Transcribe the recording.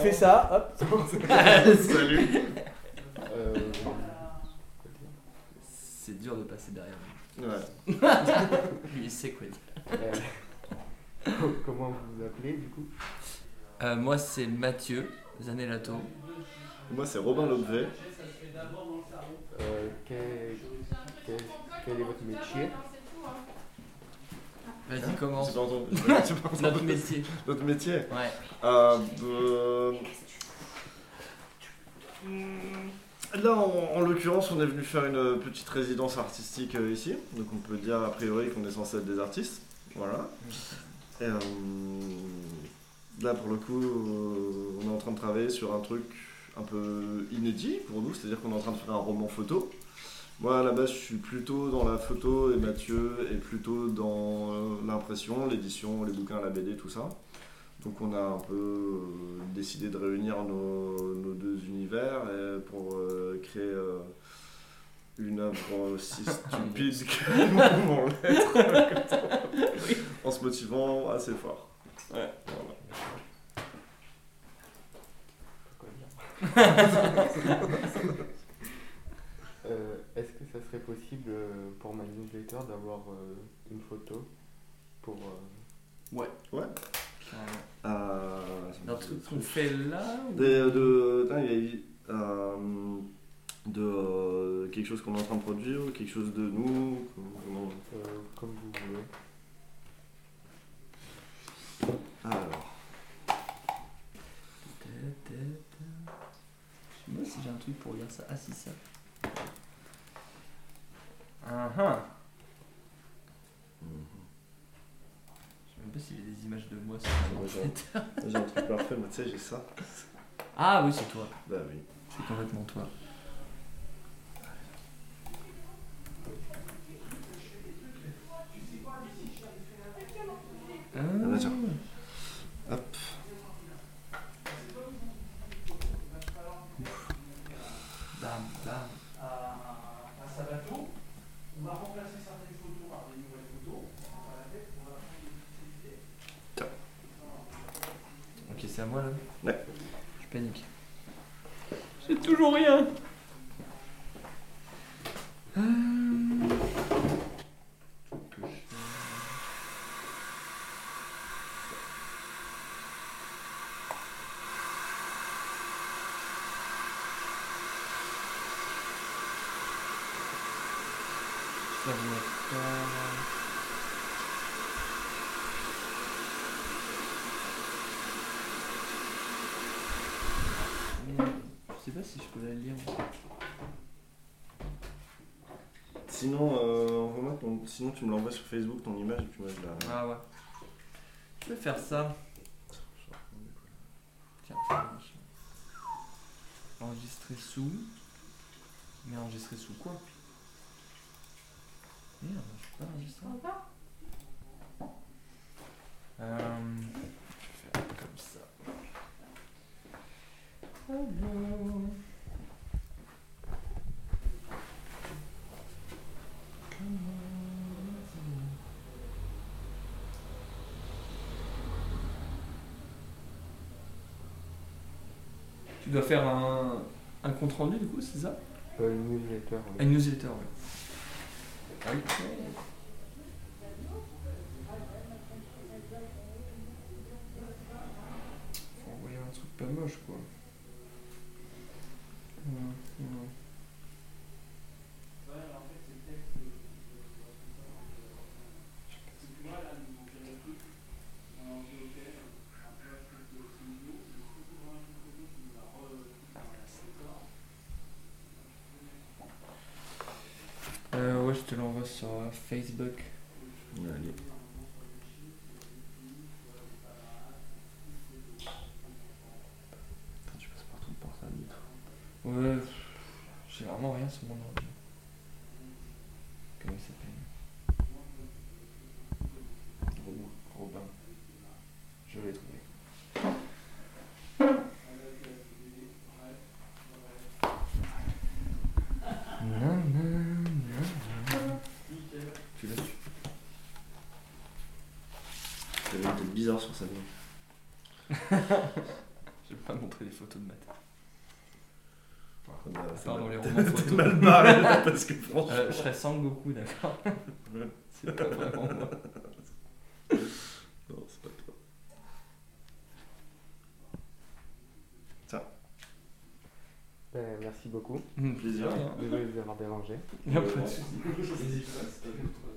Fais ça, hop. Salut. C'est dur de passer derrière lui. Ouais. Lui, il sait quoi dire. Comment vous vous appelez du coup? Moi, c'est Mathieu Zanellato. Moi, c'est Robin Lobvet. Quel est votre métier? Vas-y, commence. J'ai pas entendu. Notre métier. Notre métier. Ouais. Là, en l'occurrence, on est venu faire une petite résidence artistique ici. Donc, on peut dire a priori qu'on est censé être des artistes. Voilà. Et, là, pour le coup, on est en train de travailler sur un truc un peu inédit pour nous. C'est-à-dire qu'on est en train de faire un roman photo. Moi, à la base, je suis plutôt dans la photo et Mathieu est plutôt dans l'impression, l'édition, les bouquins, la BD, tout ça. Donc on a un peu décidé de réunir nos deux univers pour créer une œuvre aussi stupide que nous pouvons l'être, en se motivant assez fort. Ouais, Est-ce que ça serait possible pour ma newsletter d'avoir une photo pour Ouais. Ouais. Un truc qu'on fait là ou... de quelque chose qu'on est en train de produire, ou quelque chose de nous, comme vous voulez. Alors. Je sais pas si j'ai un truc pour lire ça. Ah si, ça. Je sais même pas s'il y a des images de moi sur mon ordinateur. J'ai un truc parfait, mais tu sais, j'ai ça. Ah oui, c'est toi. Bah oui. C'est complètement toi. Ah bah tiens. Hop. Bam, bam. À Sabato, on va remplacer certaines photos par des nouvelles photos. Ok, c'est à moi là. Ouais. Je panique. J'ai toujours rien. Ça va je sais pas si je peux la lire. Sinon, sinon tu me l'envoies sur Facebook, ton image, et puis moi je la... Ah ouais. Je vais faire ça. Tiens, ça marche. Enregistrer sous. Mais enregistrer sous quoi? Merde, je peux pas enregistrer. Je vais faire comme ça. Tu dois faire un compte rendu du coup, c'est ça? Une newsletter. Ah, une newsletter, ouais. Ok. Faut envoyer un truc pas moche quoi. Ouais, je te l'envoie sur Facebook. Allez. Tu passes par ton portable et tout. Ouais, j'ai vraiment rien sur mon ordi. Comment il s'appelle? Robin. Je l'ai trouvé. Tu l'as su. Ça va être bizarre sur sa main. J'ai pas montrer des photos de maths. C'est Pardon, mal- les romans T'es photos. mal barré là, parce que franchement. Je serais Sangoku, d'accord. C'est pas vraiment moi. Non, c'est pas toi. Merci beaucoup. Plaisir. Rien. Désolé de vous avoir dérangé. Y a pas de souci. N'hésite pas, c'est pas grave.